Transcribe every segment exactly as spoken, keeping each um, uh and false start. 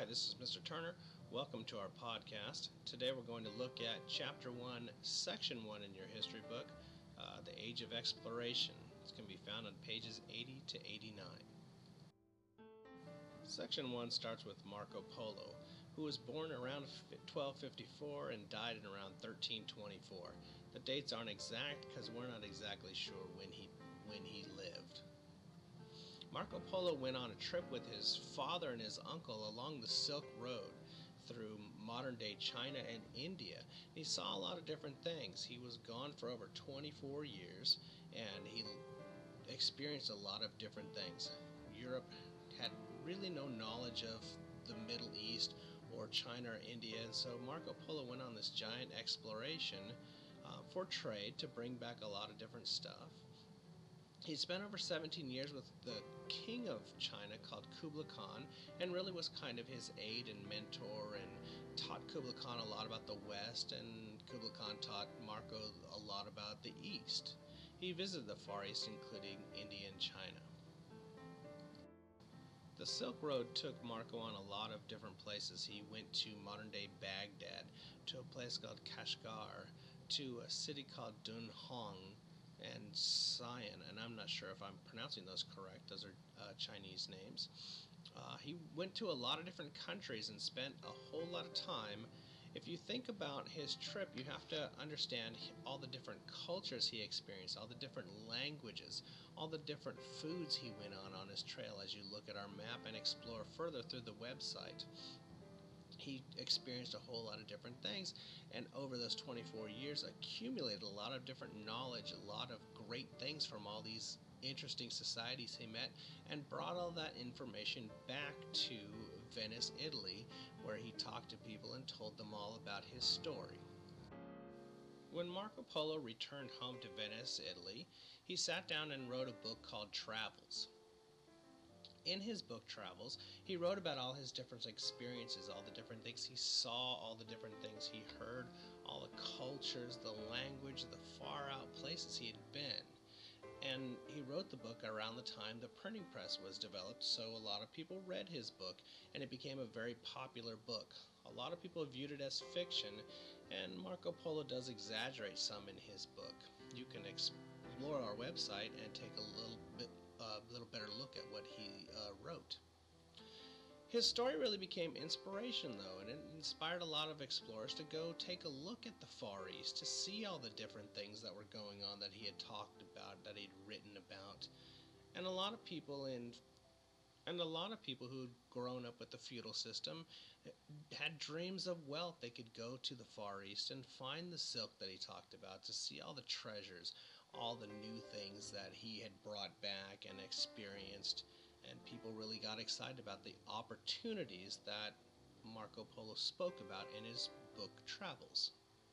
Hi, this is Mister Turner. Welcome to our podcast. Today we're going to look at Chapter one, Section one in your history book, uh, The Age of Exploration. It's going to be found on pages eighty to eighty-nine. Section one starts with Marco Polo, who was born around twelve fifty-four and died in around thirteen twenty-four. The dates aren't exact because we're not exactly sure when he, when he lived. Marco Polo went on a trip with his father and his uncle along the Silk Road through modern-day China and India. He saw a lot of different things. He was gone for over twenty-four years, and he experienced a lot of different things. Europe had really no knowledge of the Middle East or China or India, and so Marco Polo went on this giant exploration uh, for trade to bring back a lot of different stuff. He spent over seventeen years with the king of China called Kublai Khan, and really was kind of his aide and mentor, and taught Kublai Khan a lot about the West, and Kublai Khan taught Marco a lot about the East. He visited the Far East, including India and China. The Silk Road took Marco on a lot of different places. He went to modern-day Baghdad, to a place called Kashgar, to a city called Dunhuang, and Sion, and I'm not sure if I'm pronouncing those correct. Those are uh, Chinese names. Uh, he went to a lot of different countries and spent a whole lot of time. If you think about his trip, you have to understand all the different cultures he experienced, all the different languages, all the different foods he went on on his trail as you look at our map and explore further through the website. He experienced a whole lot of different things, and over those twenty-four years accumulated a lot of different knowledge, a lot of great things from all these interesting societies he met, and brought all that information back to Venice, Italy, where he talked to people and told them all about his story. When Marco Polo returned home to Venice, Italy, he sat down and wrote a book called Travels. In his book, Travels, he wrote about all his different experiences, all the different things he saw, all the different things he heard, all the cultures, the language, the far-out places he had been. And he wrote the book around the time the printing press was developed, so a lot of people read his book, and it became a very popular book. A lot of people viewed it as fiction, and Marco Polo does exaggerate some in his book. You can explore our website and take a little bit a little better look at what he uh, wrote. His story really became inspiration, though, and it inspired a lot of explorers to go take a look at the Far East, to see all the different things that were going on that he had talked about, that he'd written about. And a lot of people in and a lot of people who'd grown up with the feudal system had dreams of wealth. They could go to the Far East and find the silk that he talked about, to see all the treasures, all the new things that he had brought back and experienced, and people really got excited about the opportunities that Marco Polo spoke about in his book Travels.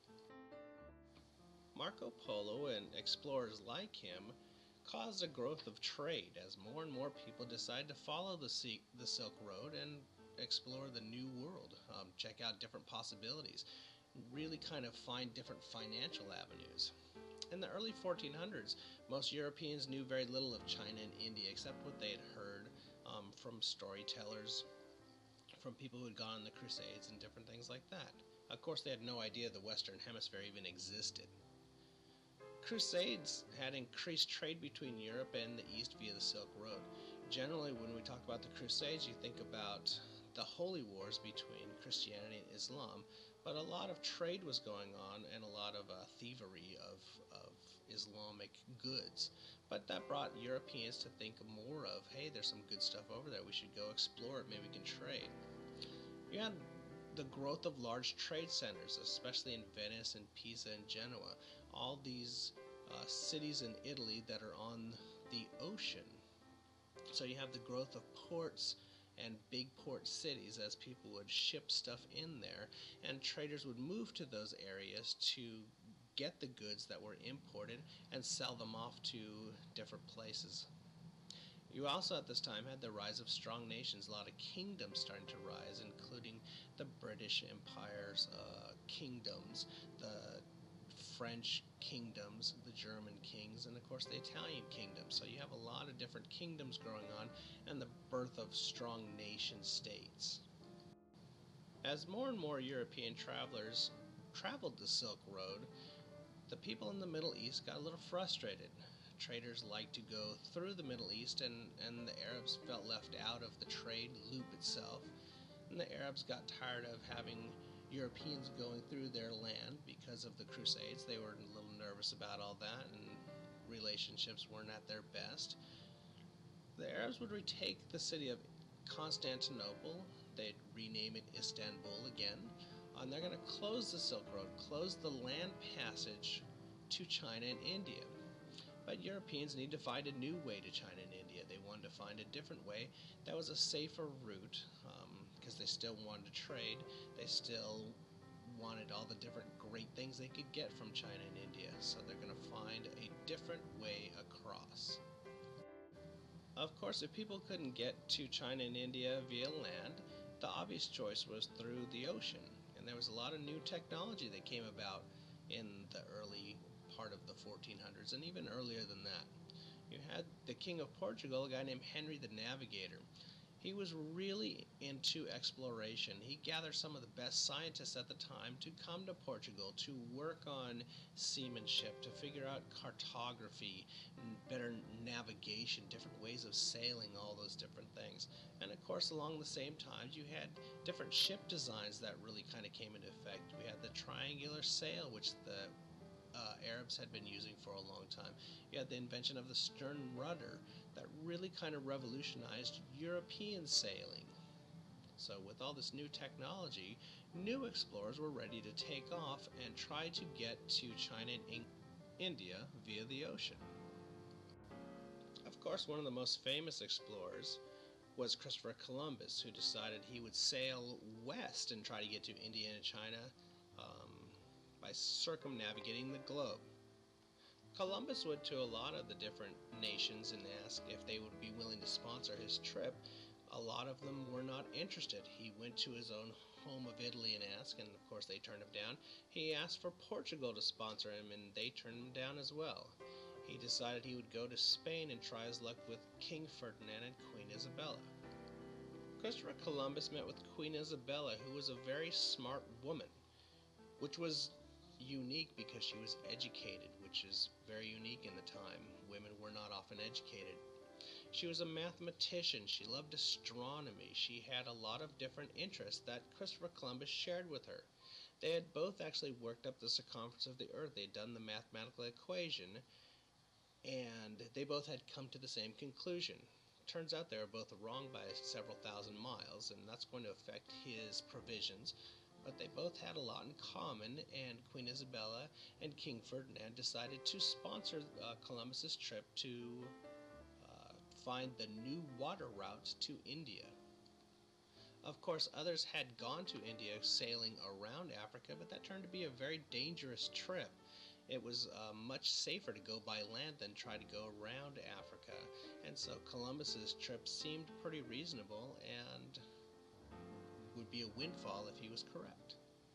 Marco Polo and explorers like him caused a growth of trade as more and more people decided to follow the, sea, the Silk Road and explore the New World, um, check out different possibilities, really kind of find different financial avenues. In the early fourteen hundreds, most Europeans knew very little of China and India except what they had heard um, from storytellers, from people who had gone on the Crusades and different things like that. Of course, they had no idea the Western Hemisphere even existed. Crusades had increased trade between Europe and the East via the Silk Road. Generally, when we talk about the Crusades, you think about the holy wars between Christianity and Islam, but a lot of trade was going on and a lot of uh, thievery of, of Islamic goods. But that brought Europeans to think more of, hey, there's some good stuff over there, we should go explore it, maybe we can trade. You had the growth of large trade centers, especially in Venice and Pisa and Genoa, all these uh, cities in Italy that are on the ocean. So you have the growth of ports and big port cities as people would ship stuff in there, and traders would move to those areas to get the goods that were imported and sell them off to different places. You also at this time had the rise of strong nations, a lot of kingdoms starting to rise, including the British Empire's uh, kingdoms, the French kingdoms, the German kings, and of course the Italian kingdom. So you have a lot of different kingdoms growing on and the birth of strong nation states. As more and more European travelers traveled the Silk Road, the people in the Middle East got a little frustrated. Traders liked to go through the Middle East, and, and the Arabs felt left out of the trade loop itself. And the Arabs got tired of having Europeans going through their land because of the Crusades. They were a little nervous about all that, and relationships weren't at their best. The Arabs would retake the city of Constantinople. They'd rename it Istanbul again. And they're going to close the Silk Road, close the land passage to China and India. But Europeans need to find a new way to China and India. They wanted to find a different way that was a safer route, because um, they still wanted to trade. They still wanted all the different great things they could get from China and India. So they're going to find a different way across. Of course, if people couldn't get to China and India via land, the obvious choice was through the ocean. And there was a lot of new technology that came about in the early part of the fourteen hundreds, and even earlier than that. You had the King of Portugal, a guy named Henry the Navigator. He was really into exploration. He gathered some of the best scientists at the time to come to Portugal to work on seamanship, to figure out cartography, better navigation, different ways of sailing, all those different things. And of course, along the same times, you had different ship designs that really kind of came into effect. We had the triangular sail, which the uh, Arabs had been using for a long time. You had the invention of the stern rudder that really kind of revolutionized European sailing. So with all this new technology, new explorers were ready to take off and try to get to China and India via the ocean. Of course, one of the most famous explorers was Christopher Columbus, who decided he would sail west and try to get to India and China um, by circumnavigating the globe. Columbus went to a lot of the different nations and asked if they would be willing to sponsor his trip. A lot of them were not interested. He went to his own home of Italy and asked, and of course they turned him down. He asked for Portugal to sponsor him, and they turned him down as well. He decided he would go to Spain and try his luck with King Ferdinand and Queen Isabella. Christopher Columbus met with Queen Isabella, who was a very smart woman, which was unique because she was educated, which is very unique in the time. Women were not often educated. She was a mathematician. She loved astronomy. She had a lot of different interests that Christopher Columbus shared with her. They had both actually worked up the circumference of the Earth. They had done the mathematical equation, and they both had come to the same conclusion. Turns out they were both wrong by several thousand miles, and that's going to affect his provisions. But they both had a lot in common, and Queen Isabella and King Ferdinand decided to sponsor uh, Columbus's trip to uh, find the new water route to India. Of course, others had gone to India sailing around Africa, but that turned to be a very dangerous trip. It was uh, much safer to go by land than try to go around Africa, and so Columbus's trip seemed pretty reasonable and would be a windfall if he was correct.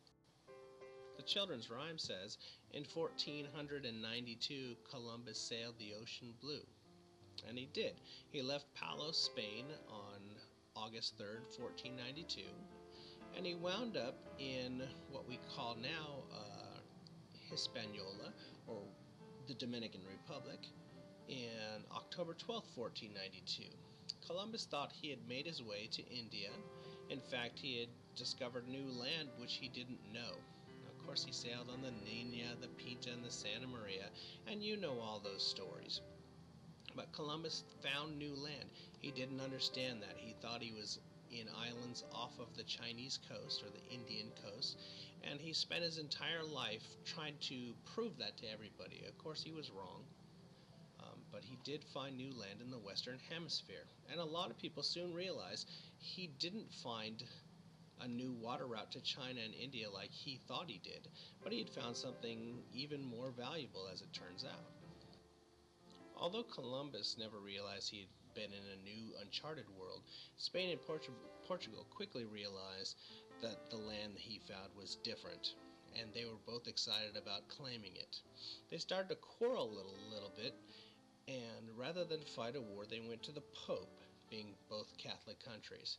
The children's rhyme says, in fourteen ninety-two, Columbus sailed the ocean blue. And he did. He left Palos, Spain on August third, fourteen ninety-two, and he wound up in what we call now uh, Hispaniola, or the Dominican Republic, in October twelfth, fourteen ninety-two. Columbus thought he had made his way to India. In fact, he had discovered new land which he didn't know. Of course, he sailed on the Nina, the Pinta, and the Santa Maria, and you know all those stories. But Columbus found new land. He didn't understand that. He thought he was in islands off of the Chinese coast or the Indian coast, and he spent his entire life trying to prove that to everybody. Of course, he was wrong. Um, but he did find new land in the Western Hemisphere. And a lot of people soon realized he didn't find a new water route to China and India like he thought he did, but he had found something even more valuable, as it turns out. Although Columbus never realized he had been in a new, uncharted world, Spain and Portu- Portugal quickly realized that the land he found was different, and they were both excited about claiming it. They started to quarrel a little, little bit, and rather than fight a war, they went to the Pope, being both Catholic countries.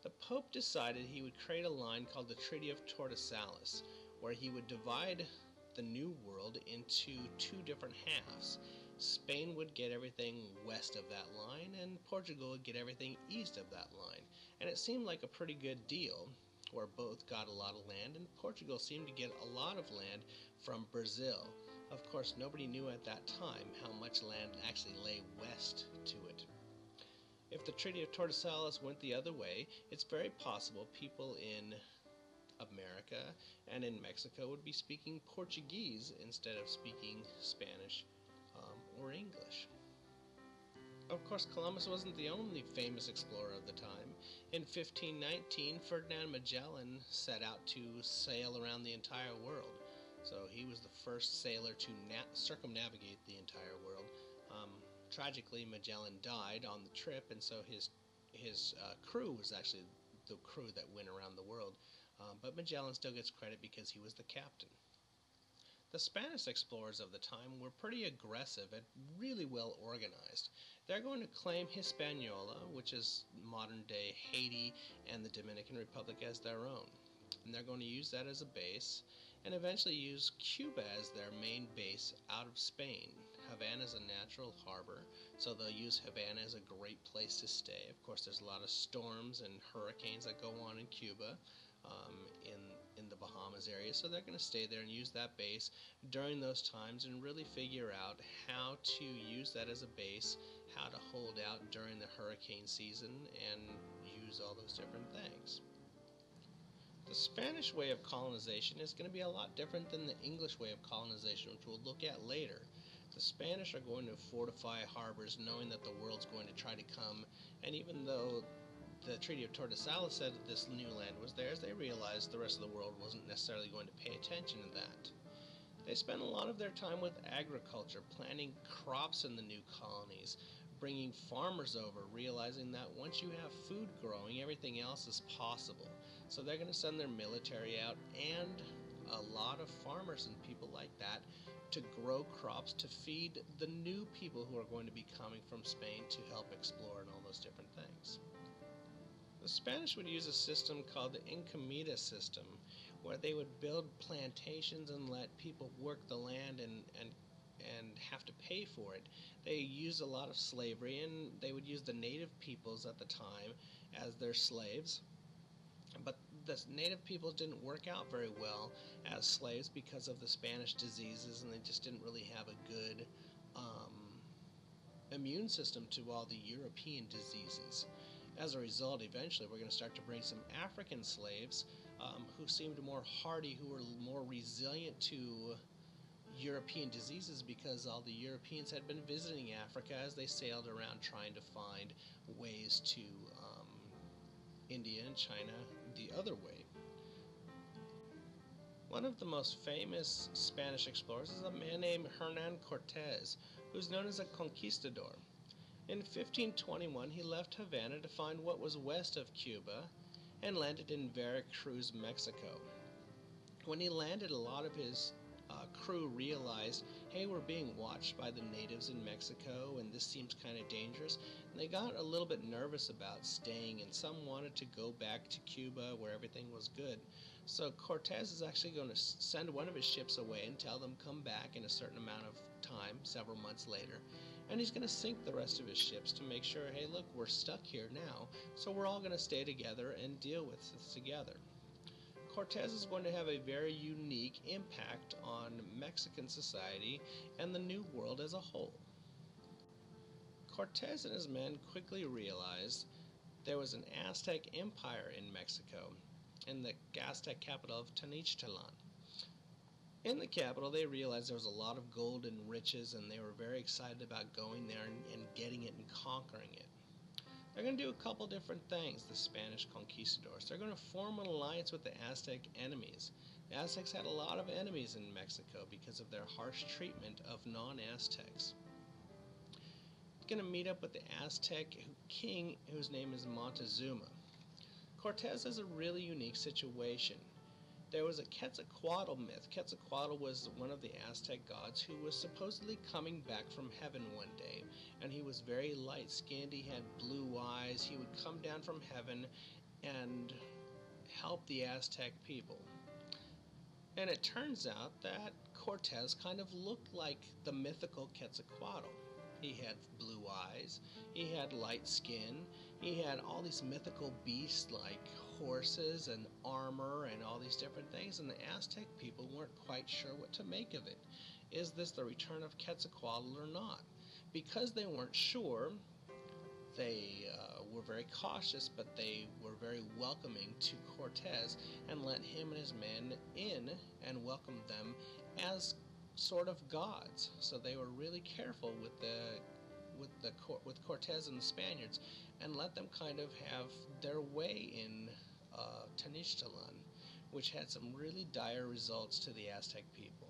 the Pope decided he would create a line called the Treaty of Tordesillas, where he would divide the New World into two different halves. Spain would get everything west of that line, and Portugal would get everything east of that line. And it seemed like a pretty good deal, where both got a lot of land, and Portugal seemed to get a lot of land from Brazil. Of course, nobody knew at that time how much land actually lay west to it. If the Treaty of Tordesillas went the other way, it's very possible people in America and in Mexico would be speaking Portuguese instead of speaking Spanish um, or English. Of course, Columbus wasn't the only famous explorer of the time. In fifteen nineteen, Ferdinand Magellan set out to sail around the entire world. So he was the first sailor to na- circumnavigate the entire world. Um, tragically, Magellan died on the trip, and so his his uh, crew was actually the crew that went around the world. Um, but Magellan still gets credit because he was the captain. The Spanish explorers of the time were pretty aggressive and really well organized. They're going to claim Hispaniola, which is modern-day Haiti and the Dominican Republic, as their own. And they're going to use that as a base, and eventually use Cuba as their main base out of Spain. Havana is a natural harbor, so they'll use Havana as a great place to stay. Of course, there's a lot of storms and hurricanes that go on in Cuba, um, in, in the Bahamas area, so they're going to stay there and use that base during those times and really figure out how to use that as a base, how to hold out during the hurricane season, and use all those different things. The Spanish way of colonization is going to be a lot different than the English way of colonization, which we'll look at later. The Spanish are going to fortify harbors knowing that the world's going to try to come, and even though the Treaty of Tordesillas said that this new land was theirs, they realized the rest of the world wasn't necessarily going to pay attention to that. They spent a lot of their time with agriculture, planting crops in the new colonies, bringing farmers over, realizing that once you have food growing, everything else is possible. So they're going to send their military out and a lot of farmers and people like that to grow crops to feed the new people who are going to be coming from Spain to help explore and all those different things. The Spanish would use a system called the Encomida system, where they would build plantations and let people work the land and, and and have to pay for it. They used a lot of slavery, and they would use the native peoples at the time as their slaves. But the native peoples didn't work out very well as slaves because of the Spanish diseases, and they just didn't really have a good um, immune system to all the European diseases. As a result, eventually we're going to start to bring some African slaves um, who seemed more hardy, who were more resilient to European diseases because all the Europeans had been visiting Africa as they sailed around trying to find ways to um, India and China the other way. One of the most famous Spanish explorers is a man named Hernan Cortez, who's known as a conquistador. In fifteen twenty-one, he left Havana to find what was west of Cuba and landed in Veracruz, Mexico. When he landed, a lot of his uh, crew realized, hey, we're being watched by the natives in Mexico, and this seems kind of dangerous. And they got a little bit nervous about staying, and some wanted to go back to Cuba where everything was good. So Cortez is actually going to send one of his ships away and tell them come back in a certain amount of time, several months later. And he's going to sink the rest of his ships to make sure, hey, look, we're stuck here now, so we're all going to stay together and deal with this together. Cortez is going to have a very unique impact on Mexican society and the New World as a whole. Cortez and his men quickly realized there was an Aztec empire in Mexico, in the Aztec capital of Tenochtitlan. In the capital, they realized there was a lot of gold and riches, and they were very excited about going there and, and getting it and conquering it. They're going to do a couple different things, the Spanish conquistadors. They're going to form an alliance with the Aztec enemies. The Aztecs had a lot of enemies in Mexico because of their harsh treatment of non-Aztecs. They're going to meet up with the Aztec king, whose name is Montezuma. Cortez has a really unique situation. There was a Quetzalcoatl myth. Quetzalcoatl was one of the Aztec gods who was supposedly coming back from heaven one day, and he was very light-skinned. He had blue eyes. He would come down from heaven, and help the Aztec people. And it turns out that Cortez kind of looked like the mythical Quetzalcoatl. He had blue eyes, he had light skin, he had all these mythical beasts like horses and armor and all these different things, and the Aztec people weren't quite sure what to make of it. Is this the return of Quetzalcoatl or not? Because they weren't sure, they uh, were very cautious, but they were very welcoming to Cortez and let him and his men in and welcomed them as sort of gods. So they were really careful with the with the with Cortez and the Spaniards, and let them kind of have their way in uh, Tenochtitlan, which had some really dire results to the Aztec people.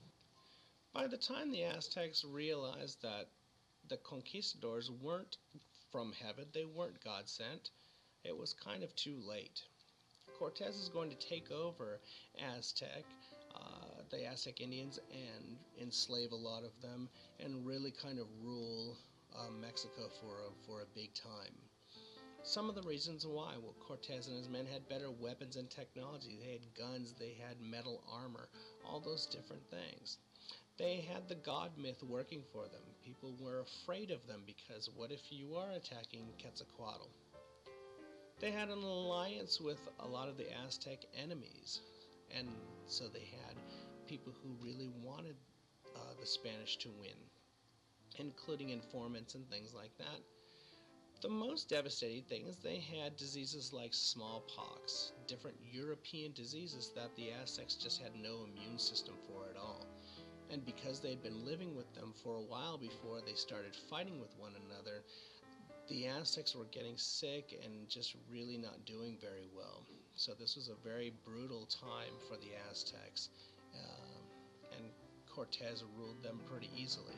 By the time the Aztecs realized that the conquistadors weren't from heaven, they weren't God sent, it was kind of too late. Cortez is going to take over Aztec, uh, the Aztec Indians, and enslave a lot of them, and really kind of rule uh, Mexico for a, for a big time. Some of the reasons why: well, Cortez and his men had better weapons and technology. They had guns, they had metal armor, all those different things. They had the god myth working for them. People were afraid of them because what if you are attacking Quetzalcoatl? They had an alliance with a lot of the Aztec enemies, and so they had people who really wanted uh, the Spanish to win, including informants and things like that. The most devastating thing is they had diseases like smallpox, different European diseases that the Aztecs just had no immune system for at all. And because they'd been living with them for a while before they started fighting with one another, the Aztecs were getting sick and just really not doing very well. So this was a very brutal time for the Aztecs, uh, and Cortez ruled them pretty easily.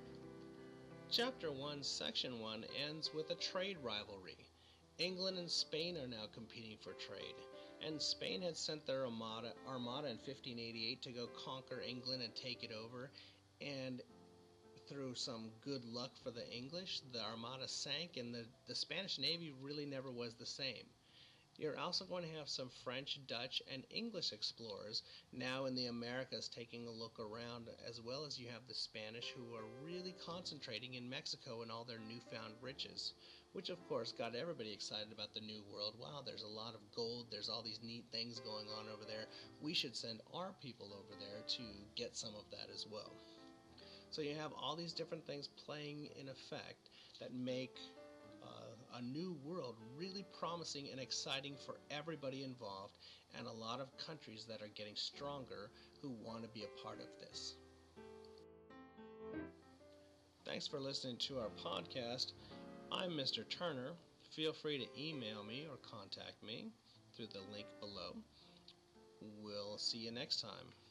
Chapter one, Section one ends with a trade rivalry. England and Spain are now competing for trade, and Spain had sent their armada, armada in fifteen eighty-eight to go conquer England and take it over, and through some good luck for the English, the armada sank, and the, the Spanish Navy really never was the same. You're also going to have some French, Dutch, and English explorers now in the Americas taking a look around, as well as you have the Spanish, who are really concentrating in Mexico and all their newfound riches, which of course got everybody excited about the New World. Wow, there's a lot of gold, there's all these neat things going on over there. We should send our people over there to get some of that as well. So you have all these different things playing in effect that make uh, a new world really promising and exciting for everybody involved, and a lot of countries that are getting stronger who want to be a part of this. Thanks for listening to our podcast. I'm Mister Turner. Feel free to email me or contact me through the link below. We'll see you next time.